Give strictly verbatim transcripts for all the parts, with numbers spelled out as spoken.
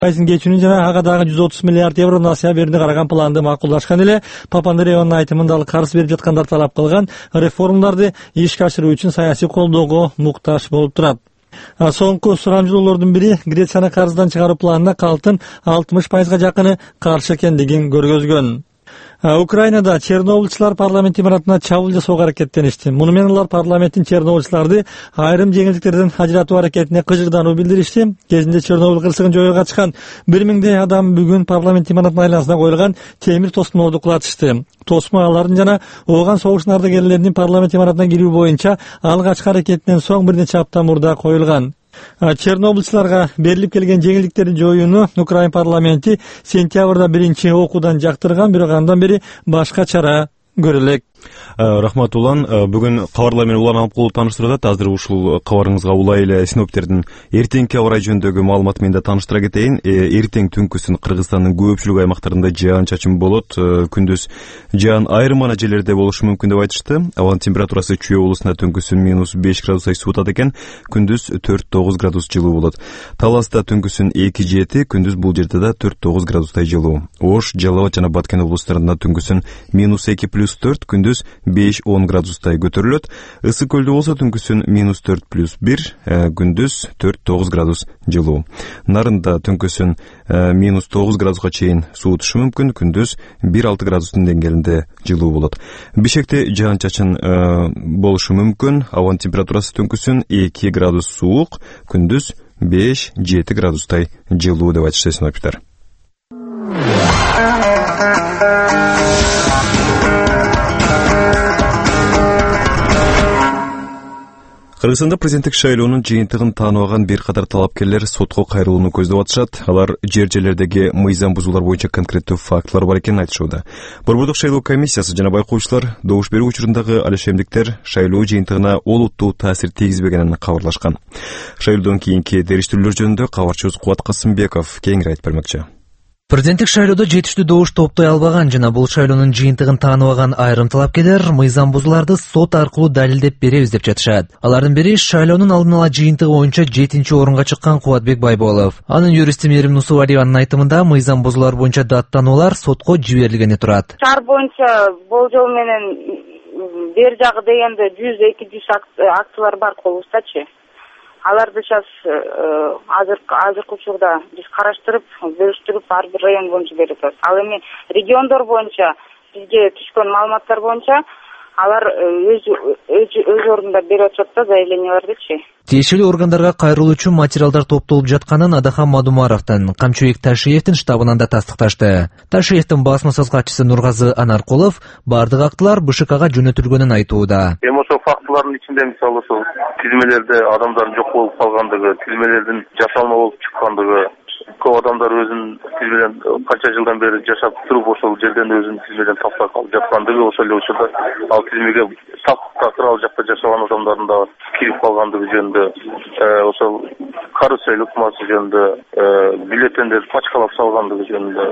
пайызын кечүүнү жана ага дагы жүз отуз миллиард евро насыя берүүнү караган планды макулдашкан эле Папандрео'нун айтымында ал карыз берип жаткандар талап кылган реформаларды ишке ашыруу үчүн саясий колдоого муктаж болуп турат. Соңку сурамжылоолордун бири Грецияны карыздан чыгаруу планына калктын алтымыш пайызга жакыны каршы экендигин көргөзгөн. Украинада чернобылчылар парламент имаратына чабуул жасоого аракеттеништи. Муну менен алар парламенттин чернобылчыларды айрым жеңилдиктерден ажыратуу аракетине кыжырдануу билдиришти. Кезинде Чернобыль кырсыгын жоюуга катышкан бир миңдей адам бүгүн парламент имаратынын айланасына коюлган темир тосмолорду кулатышты. Тосмо алардын жана ооган согуштун ардагерлеринин парламент имаратына кирүү боюнча алгачкы аракетинен соң бир нече апта мурда коюлган. Чернобылчыларга берилип келген жеңилдиктерди жоюуну Украин парламенти сентябрда биринчи окуудан жактырган, бирок андан бери башка чара көрүлөк. Рахмат Улан, бүгүн кабарлар менен Улан алып калып тааныштырат. Азыр ушул кабарыңызга улай эле синоптиктердин эртеңки аба ырайы жөнүндөгү маалыматы менен да тааныштыра кетейин. Эртең түнкүсүн Кыргызстандын көпчүлүк аймактарында жаан чачын болот. Күндүз жаан айрым гана жерлерде болушу мүмкүн деп айтышты. Абанын температурасы Чүй облусунда түнкүсүн минус беш градустай суутат экен, күндүз төрт тогуз градус жылуу болот. Таласта түнкүсүн эки жети, күндүз бул жерде да төрт тогуз градустай жылуу. Ош, Жалал абад жана Баткен облустарында түнкүсүн минус эки плюс төрт, күндүз беш он градустай көтөрүлөт. Ысык көлдө болсо түнкүсүн минус төрт плюс бир, күндүз төрт тогуз градус жылуу. Нарында түнкүсүн минус тогуз градуска чейин суутушу мүмкүн, күндүз бир алты градустун деңгээлинде жылуу болот. Бишкекте жаан чачын болушу мүмкүн. Абанын температурасы түнкүсүн эки градус суук, күндүз беш жети градустай жылуу деп айтышты синоптиктер. Кыргызстанда президенттик шайлоонун жыйынтыгын тааныбаган бир катар талапкерлер сотко кайрылууну көздөп атышат. Алар жер жерлердеги мыйзам бузуулар боюнча конкреттүү фактылар бар экенин айтышууда. Борбордук шайлоо комиссиясы жана байкоочулар добуш берүү учурундагы алешемдиктер шайлоо жыйынтыгына олуттуу таасир тийгизбегенин кабарлашкан. Шайлоодон кийинки териштирүүлөр жөнүндө кабарчыбыз Кубат Касымбеков кеңири айтып бермекчи. Президенттик шайлоодо жетиштүү добуш топтой албаган жана бул шайлоонун жыйынтыгын тааныбаган айрым талапкерлер мыйзам бузууларды сот аркылуу далилдеп беребиз деп жатышат. Алардын бири шайлоонун алдын ала жыйынтыгы боюнча жетинчи орунга чыккан Кубатбек Байболов. Анын юристи Мээрим Нусубалиеванын айтымында мыйзам бузуулар боюнча даттануулар сотко жиберилгени турат. Шаар боюнча болжол менен бер жагы дегенде жүз эки жүз актылар бар колубуздачы. Аларды сейчас азыр азыркы учурда биз караштырып, бөлүштүрүп ар бир район боюнча берип атабыз. Ал эми региондор боюнча бизге түшкөн маалыматтар боюнча алар өз өз өз ордунда берип атышат да заявлениялардычы. Тиешелүү органдарга кайрылуу үчүн материалдар топтолуп жатканын Адахан Мадумаровдун, Камчыбек Ташиевдин штабынан да тастыкташты. Ташиевдин басма сөз катчысы Нургазы Анаркулов бардык актылар БШКга жөнөтүлгөнүн айтууда. Эми ошол фактылардын ичинде мисалы ошол тизмелерде адамдардын жок болуп калгандыгы, тизмелердин жасалма болуп чыккандыгы, көп адамдар өзүнүн тизмеден канча жылдан бери жашап туруп ошол жерден өзүнүн тизмеден таптап калып жаткандыгы, ошол эле учурда ал тизмеге такыр ал жакта жашаган адамдардын да кирип калгандыгы жөнүндө, ошол карусель ыкмасы жөнүндө, бюллетендерди пачкалап салгандыгы жөнүндө,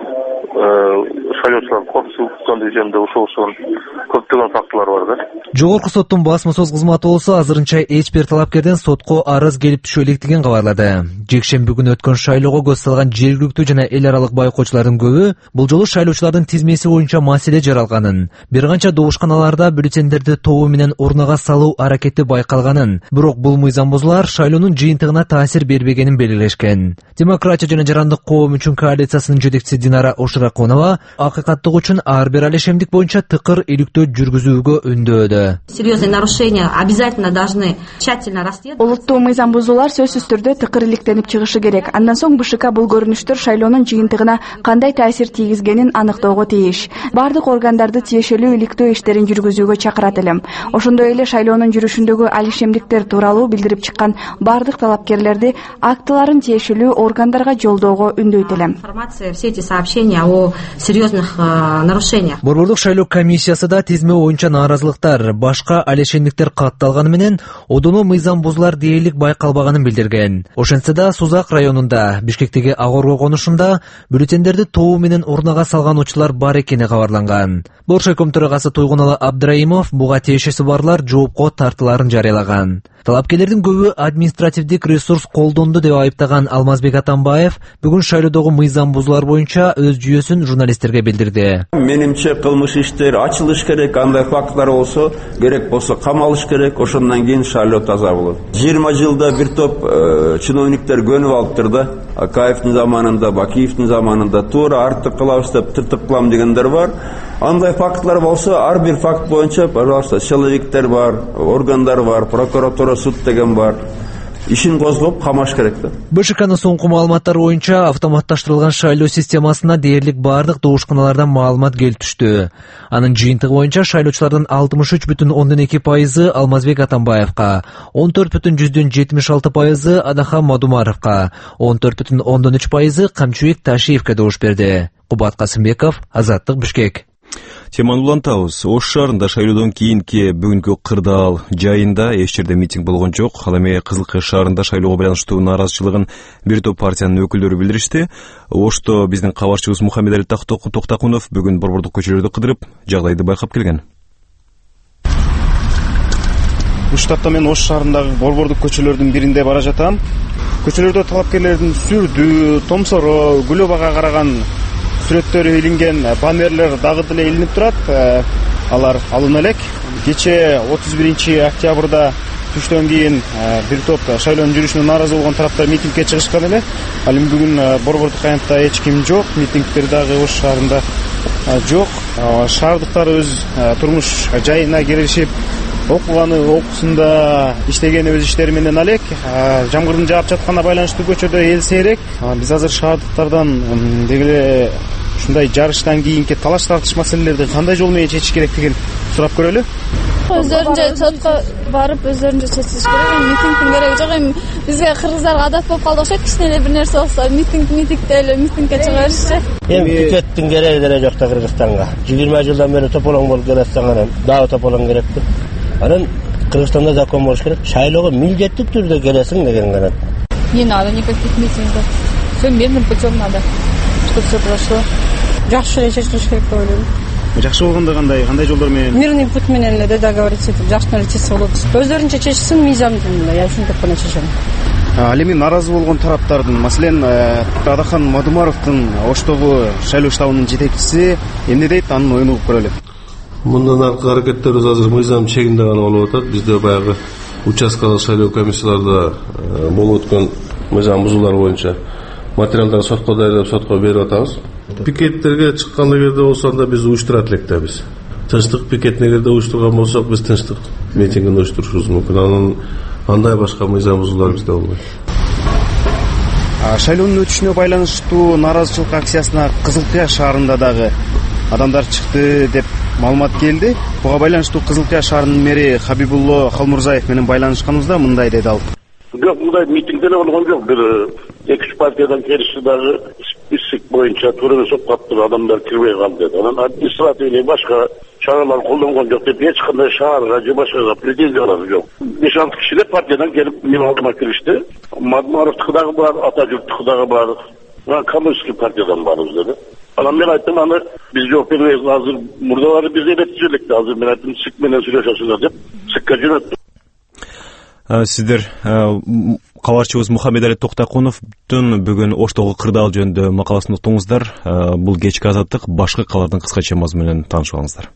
шайлоочулар коркуткандыгы жөнүндө ошол ошол көптөгөн фактылар бар да. Жогорку соттун басма сөз кызматы болсо азырынча эч бир талапкерден сотко арыз келип түшө электигин кабарлады. Жекшемби күнү өткөн шайлоого көз салган жергиликтүү жана эл аралык байкоочулардын көбү бул жолу шайлоочулардын тизмеси боюнча маселе жаралганын, бир канча добушканаларда бюллетендерди тобу менен урнага салуу аракети байкалганын, бирок бул мыйзам бузуулар шайлоонун жыйынтыгына таасир бербегенин белгилешкен. Демократия жана жарандык коом үчүн коалициясынын жетекчиси Динара Ошуракунова акыйкаттык үчүн ар бир алешемдик боюнча тыкыр иликтөө жүргүзүүгө үндөөдө. Серьезные нарушения обязательно должны тщательно расследовать. Олуттуу мыйзам бузуулар сөзсүз түрдө тыкыр иликтенип чыгышы керек. Андан соң БШК бул көрүнүштөр шайлоонун жыйынтыгына кандай таасир тийгизгенин аныктоого тийиш. Бардык органдарды тиешелүү иликтөө иштерин жүргүзүүгө чакырат элем. Ошондой эле шайлоонун жүрүшүндөгү алишемдиктер тууралуу билдирип чыккан бардык талапкерлерди актыларын тиешелүү органдарга жолдоого үндөйт элем. Информация, все эти сообщения о серьезных нарушениях. Борбордук шайлоо комиссиясы да тизме боюнча нааразылыктар, башка алешендиктер катталганы менен одоно мыйзам бузулар дээрлик байкалбаганын билдирген. Ошентсе да Сузак районунда, Бишкектеги Ак Орго конушунда бюллетендерди тобу менен урнага салган учурлар бар экени кабарланган. Боршайком төрагасы Туйгуналы Абдраимов буга тиешеси барлар жоопко тартыларын жарыялаган. Талапкерлердин көбү административдик ресурс колдонду деп айыптаган Алмазбек Атамбаев бүгүн шайлоодогу мыйзам бузуулар боюнча өз жүйөсүн журналисттерге билдирди. Менимче кылмыш иштер ачылыш керек, андай факттар болсо, керек болсо камалыш керек, ошондон кийин шайлоо таза болот. жыйырма жылда бир топ чиновниктер көнүп алыптыр да. Акаевдин заманында, Бакиевдин заманында туура артык кылабыз деп тыртык кылам дегендер бар. Андай фактлар болсо, ар бир факт боюнча, пожалуйста, силовиктер бар, органдар бар, прокуратура, суд деген бар. Ишин козгоп камаш керек да. БШКнын соңку маалыматтары боюнча автоматташтырылган шайлоо системасына дээрлик бардык добушканалардан маалымат келип түштү. Анын жыйынтыгы боюнча шайлоочулардын алтымыш үч бүтүн ондон эки пайызы Алмазбек Атамбаевка, он төрт бүтүн жүздөн жетимиш алты пайызы Адахан Мадумаровка, он төрт бүтүн ондон үч пайызы Камчыбек Ташиевке добуш берди. Кубат Касымбеков, Азаттык, Бишкек. Теманы улантабыз. Ош шаарында шайлоодон кийинки бүгүнкү кырдаал жайында эч жерде митинг болгон жок. Ал эми Кызылкы шаарында шайлоого байланыштуу нааразычылыгын бир топ партиянын өкүлдөрү билдиришти. Ошто биздин кабарчыбыз Мухаммедали Токтакунов бүгүн борбордук көчөлөрдү кыдырып, жагдайды байкап келген. Бул штатта мен Ош шаарындагы борбордук көчөлөрдүн биринде бара жатам. Көчөлөрдө талапкерлердин сүрдүү, томсороо, гүлөбага караган сүрөттөрү илинген баннерлер дагы деле илинип турат. Алар алына элек. Кече отуз биринчи октябрда түштөн кийин бир топ шайлоонун жүрүшүнө нааразы болгон тараптар митингге чыгышкан эле. Ал эми бүгүн борбордук аянтта эч ким жок, митингдер дагы Ош шаарында жок. Шаардыктар өз турмуш жайына киришип, окуганы окуусунда, иштегени өз иштери менен алек. Жамгырдын жаап жатканына байланыштуу көчөдө эл сейрек. Биз азыр шаардыктардан дегеле ушундай жарыштан кийинки талаш тартыш маселелерди кандай жол менен чечиш керектигин сурап көрөлү. Өздөрүнчө сотко барып, өздөрүнчө чечиш керек. Митингдин кереги жок. Эми бизге кыргыздарга адат болуп калды окшойт. Кичине эле бир нерсе болсо митинг митингде эле митингге чыга беришчи. Эми пикеттин кереги деле жок да Кыргызстанга. жыйырма жылдан бери тополоң болуп келатсаң анан дагы тополоң керекти. Анан Кыргызстанда закон болуш керек. Шайлоого милдеттик түрдө келесиң деген гана. Не надо никаких митингов. Все мирным путем надо, чтобы все прошло. Жакшы эле чечилиш керек деп ойлойм. Жакшы болгондо кандай, кандай жолдор менен? Мирный путь менен эле договориться этип, жакшы эле чечсе болот. Өздөрүнчө чечсин, мыйзамдын, я ушинтип гана чечем. Ал эми нааразы болгон тараптардын, маселен, Адахан Мадумаровдун Оштогу шайлоо штабынын жетекчиси эмне дейт, анын оюн угуп көрөлү. Мындан аркы аракеттерибиз азыр мыйзам чегинде гана болуп атат. Бизде баягы участкалык шайлоо комиссияларда болуп өткөн мыйзам бузуулар боюнча материалдарды сотко даярдап сотко берип атабыз. Пикеттерге чыккан эгерде болсо анда биз уюштурат элек да биз. Тынчтык пикетин эгерде уюштурган болсок, биз тынчтык митингин уюштурушубуз мүмкүн. Анан андай башка мыйзам бузуулар бизде болбойт. Шайлоонун өтүшүнө байланыштуу нааразычылык акциясына Кызылкыя шаарында дагы адамдар чыкты деп маалымат келди. Буга байланыштуу Кызылкыя шаарынын мэри Хабибулло Халмурзаев менен байланышканыбызда мындай деди ал. Жок, мындай митингдер болгон жок. Бир эки үч партиядан келишти дагы список боюнча тураны соккаптыр, адамдар кирбей калды. Анан административный башка чаралар колдонгон жок деп эч кандай шаарга же башкага претензиялар жок. беш алты кишилер партиядан келип мен алдыма киришти. Мадумаровдуку дагы бар, Атажурттуку дагы бар. Коммунистский партиядан барбыз деди. Анан мен айттым, аны биз жооп бербейбиз, азыр мурдалары биз электип электи. Азыр мен айттым, сик менен сүйлөшөсүңөр деп сикке жөнөттүм. Сиздер кабарчыбыз Мухаммедали Токтакуновдун бүгүн Оштогу кырдаал жөнүндө макаласын уктуңуздар. Бул кечки Азаттык, башка калардын кыскача мазмуну менен таанышып алыңыздар.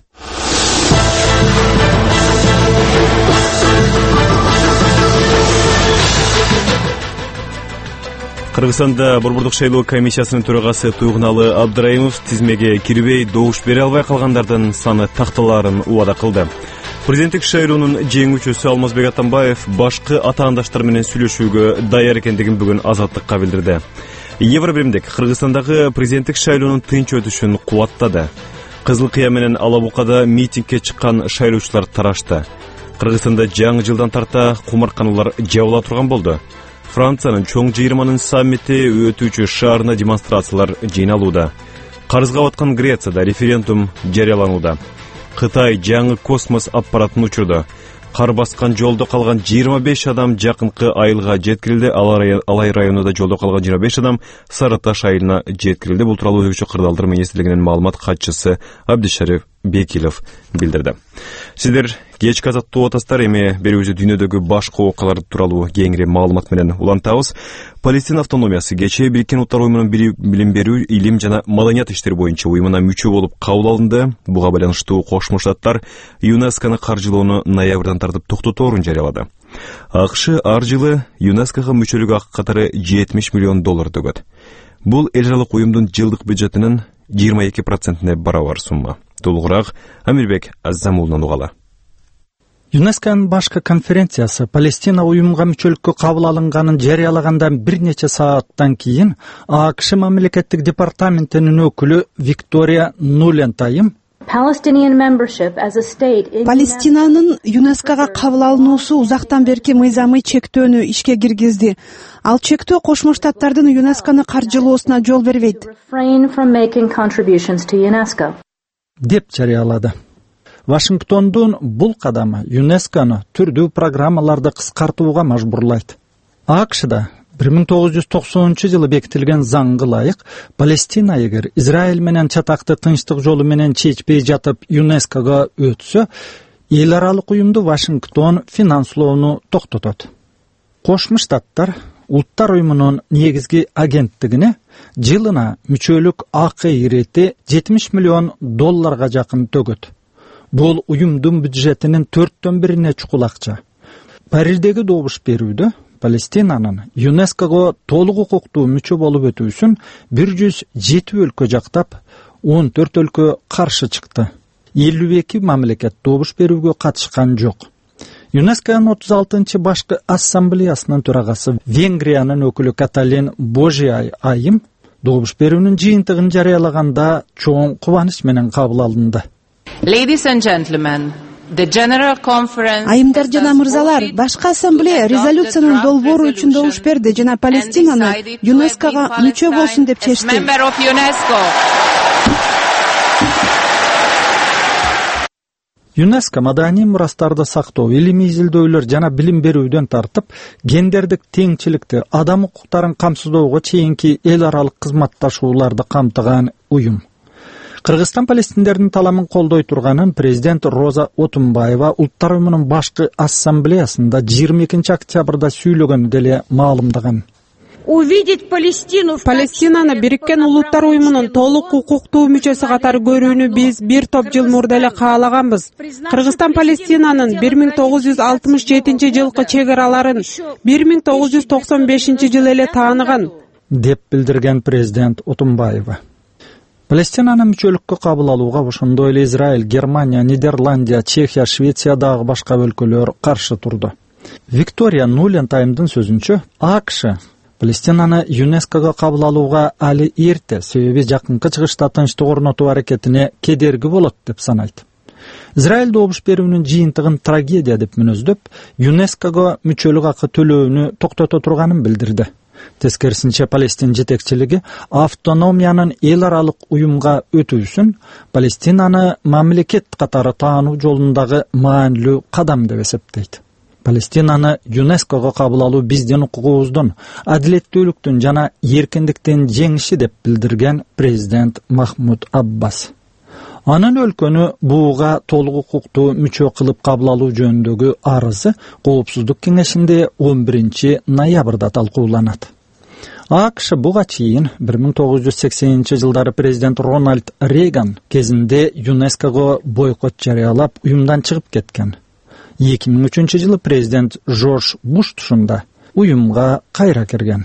Кыргызстанда борбордук шайлоо комиссиясынын төрагасы Туйгуналы Абдраимов тизмеге кирбей добуш бере албай калгандардын саны такталарын убада кылды. Президенттик шайлоонун жеңүүчүсү Алмазбек Атамбаев башкы атаандаштар менен сүйлөшүүгө даяр экендигин бүгүн Азаттыкка билдирди. Евробиримдик Кыргызстандагы президенттик шайлоонун тынч өтүшүн кубаттады. Кызылкыя менен Алабукада митингге чыккан шайлоочулар тарашты. Кыргызстанда жаңы жылдан тарта кумарканалар жабыла турган болду. Франциянын чоң жыйырманын саммити өтүүчү шаарына демонстрациялар жыйналууда. Карызга баткан Грецияда референдум жарыяланууда. Кытай жаңы космос аппаратын учурду. Кар баскан жолдо калган жыйырма беш адам жакынкы айылга жеткирилди. Алай районунда жолдо калган жыйырма беш адам Сары Таш айылына жеткирилди. Бул тууралуу Өзбекчө кырдаалдар министрлигинин маалымат катчысы Абдишариф Бекилов билдирди. Сиздер кечки азаттуу отастар, эми берүүбүздө дүйнөдөгү башка окуялар тууралуу кеңири маалымат менен улантабыз. Палестина автономиясы кечээ Бириккен Улуттар уюмунун билим берүү, илим жана маданият иштери боюнча уюмуна мүчө болуп кабыл алынды. Буга байланыштуу Кошмо Штаттар ЮНЕСКОну каржылоону ноябрдан тартып токтоторун жарыялады. АКШ ар жылы ЮНЕСКого мүчөлүк акы катары жетимиш миллион доллар төгөт. Бул эл аралык уюмдун жылдык бюджетинин жыйырма эки процентине барабар сумма. Толугураак Амирбек Аззамулунан угалы. ЮНЕСКОнун башкы конференциясы Палестина уюмга мүчөлүккө кабыл алынганын жарыялагандан бир нече сааттан кийин АКШ мамлекеттик департаментинин өкүлү Виктория Нулентайм Палестинанын ЮНЕСКого кабыл алынуусу узактан берки мыйзамый чектөөнү ишке киргизди. Ал чектөө Кошмо Штаттардын ЮНЕСКону каржылоосуна жол бербейт деп жарыялады. Вашингтондун бул кадамы ЮНЕСКону түрдүү программаларды кыскартууга мажбурлайт. АКШда бир миң тогуз жүз токсонунчу жылы бекитилген заңга ылайык Палестина эгер Израиль менен чатакты тынчтык жолу менен чечпей жатып ЮНЕСКого өтсө, эл аралык уюмду Вашингтон финанслоону токтотот. Кошмо Штаттар Улуттар уюмунун негизги агенттигине жылына мүчөлүк акы ирети жетимиш миллион долларга жакын төгөт. Бул уюмдун бюджетинин төрттөн бирине чукул акча. Париждеги добуш берүүдө Палестинанын ЮНЕСКого толук укуктуу мүчө болуп өтүү үчүн бир жүз жети өлкө жактап, он төрт өлкө каршы чыкты. элүү эки мамлекет добуш берүүгө катышкан жок. ЮНЕСКонун отуз алтынчы башкы ассамблеясынын төрагасы Венгриянын өкүлү Каталин Божиай айым добуш берүүнүн жыйынтыгын жарыялаганда чоң кубаныч менен кабыл алынды. Ladies and gentlemen, the General Conference... Айымдар жана мырзалар, башкы ассамблея резолюциянын долбоору үчүн добуш берди жана Палестинаны ЮНЕСКого мүчө болсун деп чечти. ЮНЕСКо маданий мурастарды сактоо, илимий изилдөөлөр жана билим берүүдөн тартып, гендердик теңчиликти, адам укуктарын камсыздоого чейинки эл аралык кызматташууларды камтыган уюм. Кыргызстан палестиндердин таламын колдой турганын президент Роза Отунбаева Улуттар уюмунун башкы ассамблеясында жыйырма экинчи октябрда сүйлөгөнү деле маалымдаган. Палестинаны Бириккен Улуттар уюмунун толук укуктуу мүчөсү катары көрүүнү биз бир топ жыл мурда эле каалаганбыз. Кыргызстан Палестинанын бир миң тогуз жүз алтымыш жетинчи жылкы чек араларын бир миң тогуз жүз токсон бешинчи жылы эле тааныган, деп билдирген президент Отунбаева. Палестинаны мүчөлүккө кабыл алууга ошондой эле Израиль, Германия, Нидерландия, Чехия, Швеция дагы башка өлкөлөр каршы турду. Виктория Нулентаймдын сөзүнчө, АКШ Палестинаны ЮНЕСКого кабыл алууга али эрте, себеби жакынкы чыгышта тынчтык орнотуу аракетине кедерги болот деп санайт. Израиль добуш берүүнүн жыйынтыгын трагедия деп мүнөздөп, ЮНЕСКого мүчөлүк акы төлөөнү токтото турганын билдирди. Тескерисинче Палестин жетекчилиги автономиянын эл аралык уюмга өтүүсүн Палестинаны мамлекет катары таануу жолундагы маанилүү кадам деп эсептейт. Палестинаны ЮНЕСКого кабыл алуу биздин укугубуздун, адилеттүүлүктүн жана эркиндиктин жеңиши деп билдирген президент Махмуд Аббас. Анын өлкөнү буга толук укуктуу мүчө кылып кабыл алуу жөнүндөгү арызы Коопсуздук кеңешинде он биринчи ноябрда талкууланат. АКШ буга чейин бир миң тогуз жүз сексенинчи жылдары президент Рональд Рейган кезинде ЮНЕСКого бойкот жарыялап, уюмдан чыгып кеткен. эки миң үчүнчү жылы президент Жорж Буш тушунда уюмга кайра кирген.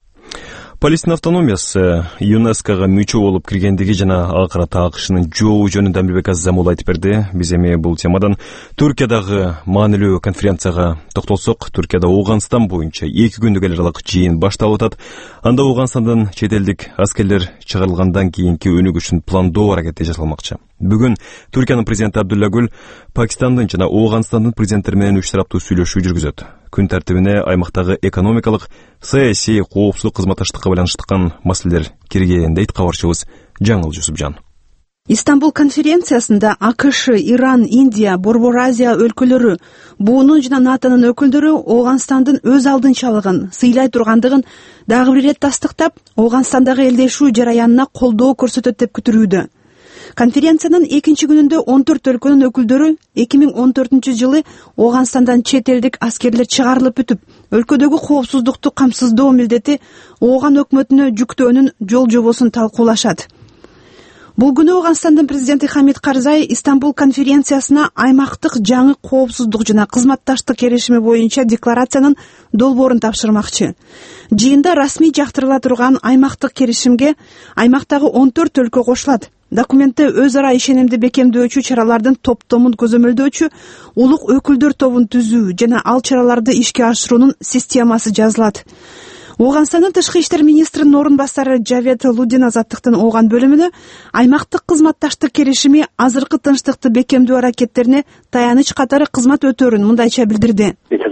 Палестина автономиясы ЮНЕСКого мүчө болуп киргендиги жана акырата АКШнын жообу жөнүндө Амирбек Аззамул айтып берди. Биз эми бул темадан Түркиядагы маанилүү конференцияга токтолсок, Түркияда Ооганстан боюнча эки күндүк эл аралык жыйын башталып атат. Анда Ооганстандан чет элдик аскерлер чыгарылгандан кийинки өнүгүшүн пландоо аракети жасалмакчы. Бүгүн Түркиянын президенти Абдулла Гүл Пакистандын жана Ооганстандын президенттери менен үч тараптуу сүйлөшүү жүргүзөт. Күн тартибине аймактагы экономикалык, саясий, коопсуздук кызматташтыкка байланыштыкан маселелер кирген дейт кабарчыбыз Жаңыл Жусупжан. Истанбул конференциясында АКШ, Иран, Индия, Борбор Азия өлкөлөрү, буунун жана НАТОнун өкүлдөрү Ооганстандын өз алдынчалыгын, сыйлай тургандыгын дагы бир ирет тастыктап, Ооганстандагы элдешүү жараянына колдоо көрсөтөт деп күтүрүүдө. Конференциянын экинчи күнүндө он төрт өлкөнүн өкүлдөрү эки миң он төртүнчү жылы Ооганстандан чет элдик аскерлер чыгарылып бүтүп, өлкөдөгү коопсуздукту камсыздоо милдети Ооган өкмөтүнө жүктөөнүн жол жобосун талкуулашат. Бул күнү Ооганстандын президенти Хамид Карзай Истанбул конференциясына аймактык жаңы коопсуздук жана кызматташтык келишими боюнча декларациянын долбоорун тапшырмакчы. Жыйында расмий жактырыла турган аймактык келишимге аймактагы он төрт өлкө кошулат. Документте өз ара ишенимди бекемдөөчү чаралардын топтомун көзөмөлдөөчү улук өкүлдөр тобун түзүү жана ал чараларды ишке ашыруунун системасы жазылат. Ооганстандын тышкы иштер министринин орун басары Жавет Лудин азаттыктын Ооган бөлүмүнө аймактык кызматташтык келишими азыркы тынчтыкты бекемдөө аракеттерине таяныч катары кызмат өтөрүн мындайча билдирди.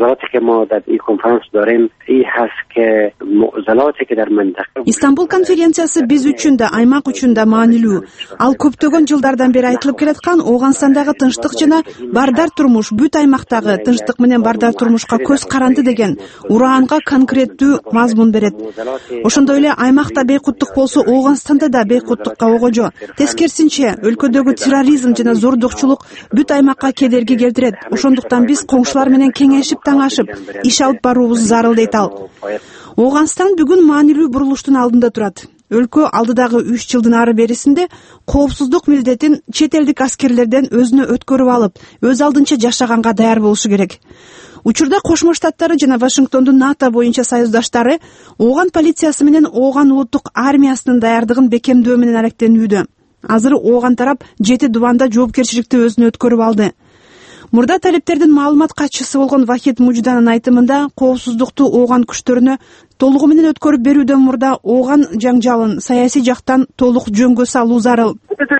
Истанбул конференциясы биз үчүн да, аймак үчүн да маанилүү. Ал көптөгөн жылдардан бери айтылып келаткан Ооганстандагы тынчтык жана бардар турмуш бүт аймактагы тынчтык менен бардар турмушка көз каранды деген ураанга конкреттүү мазмун берет. Ошондой эле аймакта бейкуттук болсо Ооганстанда да бейкуттукка огожо. Тескерисинче, өлкөдөгү терроризм жана зордукчулук бүт аймакка кедерги келтирет. Ошондуктан биз коңшулар менен кеңешип таңашып, иш алып баруубуз зарыл дейт ал. Ооганстан бүгүн маанилүү бурулуштун алдында турат. Өлкө алдыдагы үч жылдын ары берисинде коопсуздук милдетин чет элдик аскерлерден өзүнө өткөрүп алып, өз алдынча жашаганга даяр болушу керек. Учурда Кошмо Штаттары жана Вашингтондун НАТО боюнча союздаштары Ооган полициясы менен Ооган улуттук армиясынын даярдыгын бекемдөө менен аректенүүдө. Азыр Ооган тарап жети дубанда жоопкерчиликти өзүнө өткөрүп алды. Мурда талептердин маалымат катчысы болгон Вахид Мужданын айтымында коопсуздукту Ооган күчтөрүнө толугу менен өткөрүп берүүдөн мурда Ооган жаңжалын саясий жактан толук жөнгө салуу зарыл.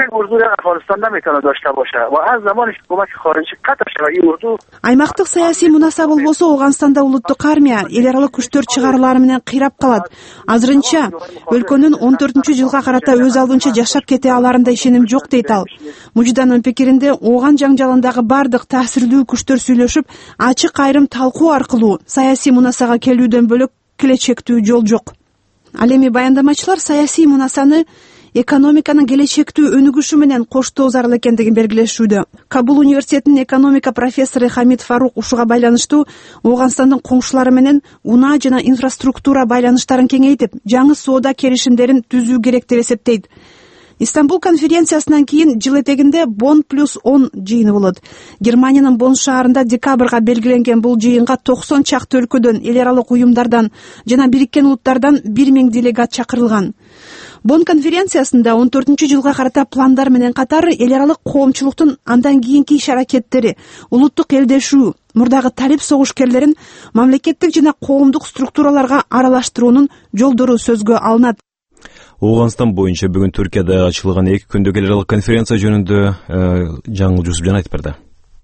Аймактык саясий мунаса болбосо Ооганстанда улуттук армия, эл аралык күчтөр чыгарылары менен кыйрап калат. Азырынча өлкөнүн он төртүнчү жылга карата өз алдынча жашап кете аларында ишеним жок дейт ал. Мужданын пикиринде Ооган жаңжалындагы бардык таасирдүү күчтөр сүйлөшүп, ачык айрым талкуу аркылуу саясий мунасага келүүдөн бөлөк келечектүү жол жок. Ал эми баяндамачылар саясий мунасаны экономиканын келечектүү өнүгүшү менен коштоо зарыл экендигин белгилешүүдө. Кабул университетинин экономика профессору Хамид Фарук ушуга байланыштуу Ооганстандын коңшулары менен унаа жана инфраструктура байланыштарын кеңейтип, жаңы соода келишимдерин түзүү керек деп эсептейт. Истанбул конференциясынан кийин жыл этегинде Бонн плюс он жыйыны болот. Германиянын Бонн шаарында декабрга белгиленген бул жыйынга токсон чакты өлкөдөн, эл аралык уюмдардан жана Бириккен Улуттардан бир миң делегат чакырылган. Бонн конференциясында он төртүнчү жылга карата пландар менен катар эл аралык коомчулуктун андан кийинки иш аракеттери, улуттук элдешүү, мурдагы талип согушкерлерин мамлекеттик жана коомдук структураларга аралаштыруунун жолдору сөзгө алынат. Ооганстан боюнча бүгүн Түркияда ачылган эки күндүк эл аралык конференция жөнүндө Жаңыл Жусупжан айтып берди.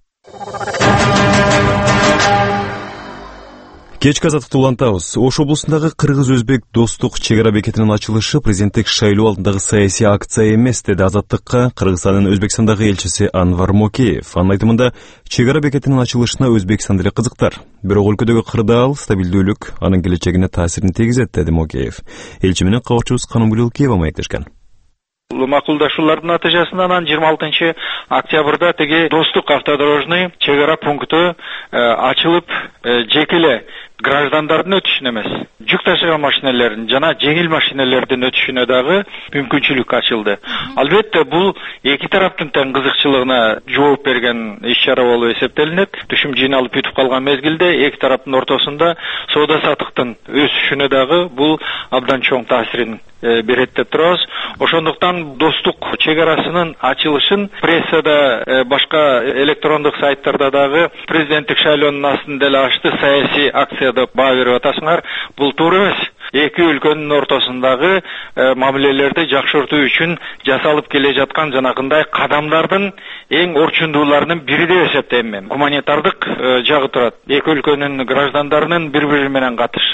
Кечки азаттыкты улантабыз. Ош облусундагы кыргыз-өзбек достук чек ара бекетинин ачылышы президенттик шайлоо алдындагы саясий акция эмес, деди Азаттыкка Кыргызстандын Өзбекстандагы элчиси Анвар Мокеев. Анын айтымында, чек ара бекетинин ачылышына Өзбекстан деле кызыктар. Бирок өлкөдөгү кырдаал, стабилдүүлүк анын келечегине таасирин тийгизет, деди Мокеев. Элчи менен кабарчыбыз Канымгүл Илкиева маектешкен. Макулдашуулардын натыйжасында анан жыйырма алтынчы октябрда теги достук автодорожный чек ара пункту ачылып, жеке эле граждандардын өтүшүнө эмес, жүк ташыган машиналердин жана жеңил машиналердин өтүшүнө дагы мүмкүнчүлүк ачылды. Албетте бул эки тараптын тең кызыкчылыгына жооп берген иш-чара болуп эсептелинет. Түшүм жыйналып бүтүп калган мезгилде эки тараптын ортосунда соода саттыктын өсүшүнө дагы бул абдан чоң таасирин берет деп турабыз. Ошондуктан достук чек арасынын ачылышын прессада, башка электрондук сайттарда дагы президенттик шайлоонун астында деле ачты саясий акция деп баа берип атасыңар. Бул туура эмес. Эки өлкөнүн ортосундагы мамилелерди жакшыртуу үчүн жасалып келе жаткан жанагындай кадамдардын эң орчундууларынын бири деп эсептейм мен. Гуманитардык жагы турат. Эки өлкөнүн граждандарынын бири-бири менен катышы.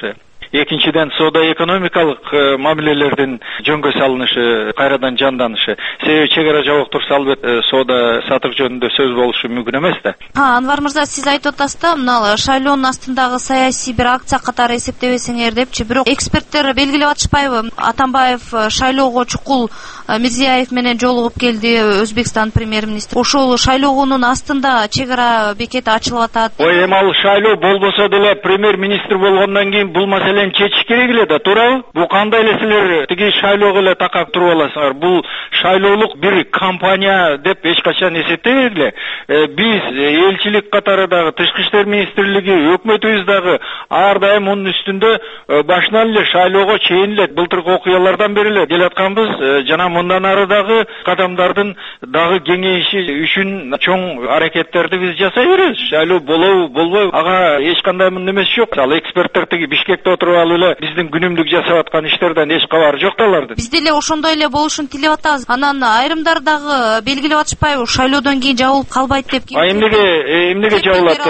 экинчиден соода экономикалык мамилелердин жөнгө салынышы, кайрадан жанданышы. Себеби чек ара жабык турса албетте соода сатык жөнүндө сөз болушу мүмкүн эмес да. Анвар мырза, сиз айтып атасыз да, мына шайлоонун астындагы саясий бир акция катары эсептебесеңер депчи, бирок эксперттер белгилеп атышпайбы? Атамбаев шайлоого чукул Мирзиёев менен жолугуп келди, Өзбекстан премьер-министри. Ошол шайлоонун астында чек ара бекети ачылып атат. Ой, эми ал шайлоо болбосо деле премьер-министр болгондон кийин бул маселени чечиш керек эле да, туурабы? Бул кандай эле силер тиги шайлоого эле такап туруп аласыңар? Бул шайлоолук бир кампания деп эч качан эсептебейт эле. Биз элчилик катары дагы, тышкы иштер министрлиги, өкмөтүбүз дагы ар дайым мунун үстүндө башынан эле шайлоого чейин эле былтыркы окуялардан бери эле келатканбыз. Жана мындан ары дагы кадамдардын дагы кеңейиши үчүн чоң аракеттерди биз жасай беребиз. Шайлоо болобу, болбойбу, ага эч кандай мындай эмес жок. Ал эксперттер тиги Бишкекте отуруп алып эле биздин күнүмдүк жасап аткан иштерден эч кабары жок да алардын. Биз деле ошондой эле болушун тилеп атабыз. Анан айрымдар дагы белгилеп атышпайбы, шайлоодон кийин жабылып калбайт деп. А эмнеге эмнеге жабылат?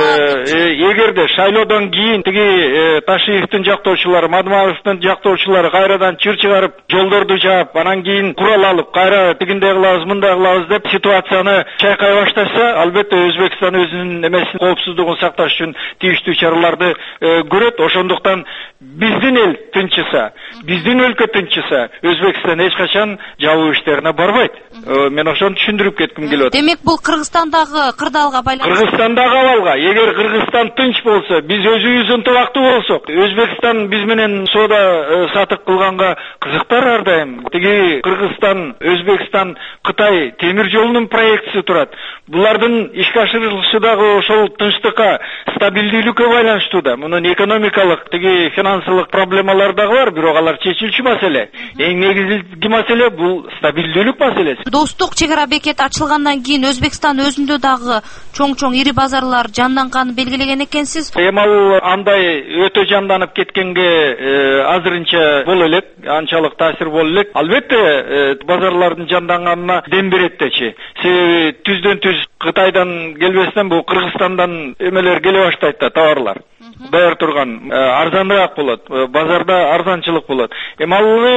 Эгерде шайлоодон кийин тиги Ташиевдин жактоочулары, Мадмаевдин жактоочулары кайрадан чыр чыгарып, жолдорду жаап, анан кийин курал алып, кайра тигиндей кылабыз, мындай кылабыз деп ситуацияны чайкай баштаса, албетте Өзбекстан өзүнүн эмесин, коопсуздугун сакташ үчүн тийиштүү чараларды көрөт. Ошондуктан биздин эл тынчыса, биздин өлкө тынчыса, Өзбекстан эч качан жабуу иштерине барбайт. Мен ошону түшүндүрүп кетким келип атат. Демек бул Кыргызстандагы кырдаалга байланыштуу. Кыргызстандагы абалга, эгер Кыргызстан тынч болсо, биз өзүбүз ынтымактуу болсок, Өзбекстан биз менен соода сатык кылганга кызыктар ар дайым. Тиги Кыргызстан, Өзбекстан, Кытай темир жолунун проектиси турат. Булардын ишке ашырылышы дагы ошол тынчтыкка, стабилдүүлүккө байланыштуу да. Мунун экономикалык, тиги финансылык проблемалар дагы бар, бирок алар чечилчү маселе. Эң негизги маселе бул стабилдүүлүк маселеси. Достук чек ара бекети ачылгандан кийин Өзбекстан өзүндө дагы чоң-чоң ири базарлар жанданганын белгилеген экенсиз. Эми ал андай өтө жанданып кеткенге азырынча боло элек, анчалык таасир боло элек. Албетте базарлардын жанданганына дем берет дечи. Себеби түздөн түз Кытайдан келбестен бул Кыргызстандан эмелер келе баштайт да, товарлар. Даяр турган, арзаныраак болот, базарда арзанчылык болот. Эми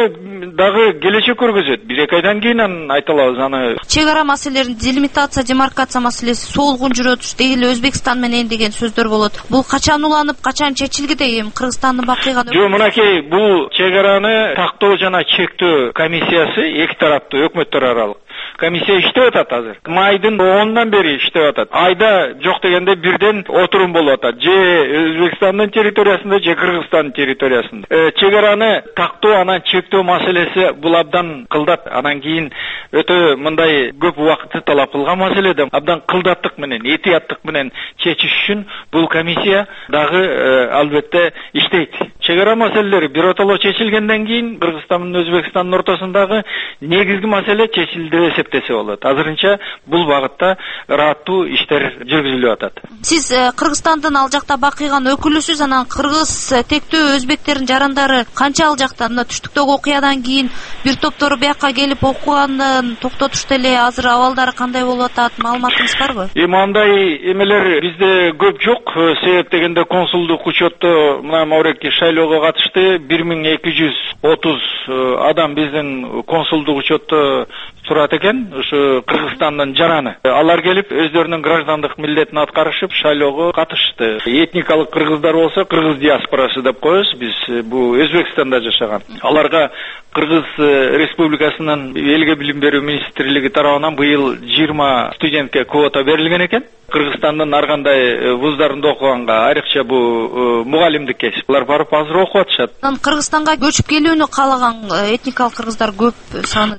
ал дагы келечек көргөзөт. Бир эки айдан кийин анан айта алабыз аны. Чек ара маселелерин делимитация, демаркация маселеси солгун жүрөт, деги Өзбекстан менен деген сөздөр болот. Бул качан уланып, качан чечилгидей эми Кыргызстандын бакыйган. Жок, мынакей бул чек араны тактоо жана чектөө комиссиясы эки тараптуу өкмөттөр аралык комиссия иштеп атат азыр. Майдын онунан бери иштеп атат. Айда жок дегенде бирден отурум болуп атат. Же Өзбекстандын территориясында, же Кыргызстандын территориясында. Э, чек араны тактоо анан чектөө маселеси бул абдан кылдат. Анан кийин өтө мындай көп убакытты талап кылган маселе да. Абдан кылдаттык менен, этияттык менен чечиш үчүн бул комиссия дагы э, албетте иштейт. Чек ара маселелери биротоло чечилгенден кийин Кыргызстан менен Өзбекстандын ортосундагы негизги маселе чечилди деп эсептесе болот. Азырынча бул багытта ырааттуу иштер жүргүзүлүп атат. Сиз Кыргызстандын ал жакта бакыйган өкүлүсүз, анан кыргыз тектөө өзбектердин жарандары канча ал жакта? Мына түштүктөгү окуядан кийин бир топтору бияка келип окуганын токтотушту эле. Азыр абалдары кандай болуп атат? Маалыматыңыз барбы? Эми андай эмелер бизде көп жок. Себеп дегенде консулдук учетто мына Маурекки шайлоого катышты бир миң эки жүз отуз адам биздин консулдук учетто турат экен, ушу Кыргызстандын жараны. Алар келип өздөрүнүн граждандык милдетин аткарышып шайлоого катышты. Этникалык кыргыздар болсо кыргыз диаспорасы деп коебуз. Биз бу Өзбекстанда жашаган. Аларга Кыргыз Республикасынын элге билим берүү министрлиги тарабынан быйыл жыйырма студентке квота берилген экен. Кыргызстандын ар кандай вуздарында окуганга, айрыкча бу мугалимдик кесип. Алар барып азыр окуп атышат. Анан Кыргызстанга көчүп келүүнү каалаган этникалык кыргыздар көп саны.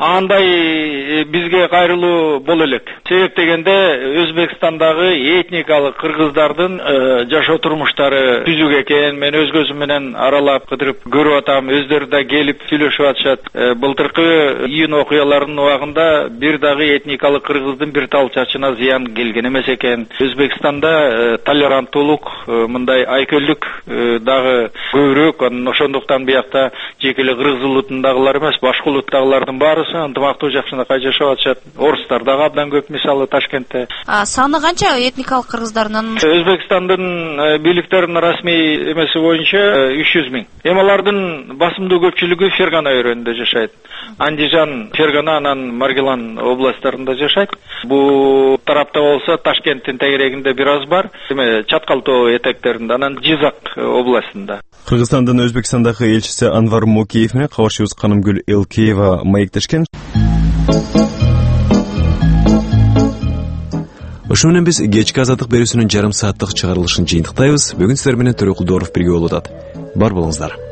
Андай бизге кайрылуу боло элек. Себеп дегенде Өзбекстандагы этникалык кыргыздардын жашоо турмуштары түзүк экен. Мен өз көзүм менен аралап кыдырып көрүп атам. Өздөрү да келип сүйлөшүп атышат. Былтыркы июнь окуяларынын убагында бир дагы этникалык кыргыздын бир тал чачына зыян келген эмес экен. экен. Өзбекстанда толеранттуулук, мындай айкөлдүк дагы көбүрөөк. Анан ошондуктан биякта жеке эле кыргыз улутундагылар эмес, башка улуттагылардын баарысы ынтымактуу жакшынакай жашап атышат. Орустар дагы абдан көп, мисалы Ташкентте. Саны канча этникалык кыргыздардын? Өзбекстандын бийликтеринин расмий эмеси боюнча үч жүз миң. Эми алардын басымдуу көпчүлүгү Фергана өрөөнүндө жашайт. Андижан, Фергана, анан Маргилан областтарында жашайт. Бул тарапта болсо Ташкенттин тегерегинде бир аз бар, эме Чаткал тоо этектеринде, анан Жизак областында. Кыргызстандын Өзбекстандагы элчиси Анвар Мокеев менен кабарчыбыз Канымгүл Элкеева маектешкен. Ошо менен биз кечки азаттык берүүсүнүн жарым сааттык чыгарылышын жыйынтыктайбыз. Бүгүн сиздер менен Төрөкүл Дооров бирге болуп атат. Бар болуңуздар.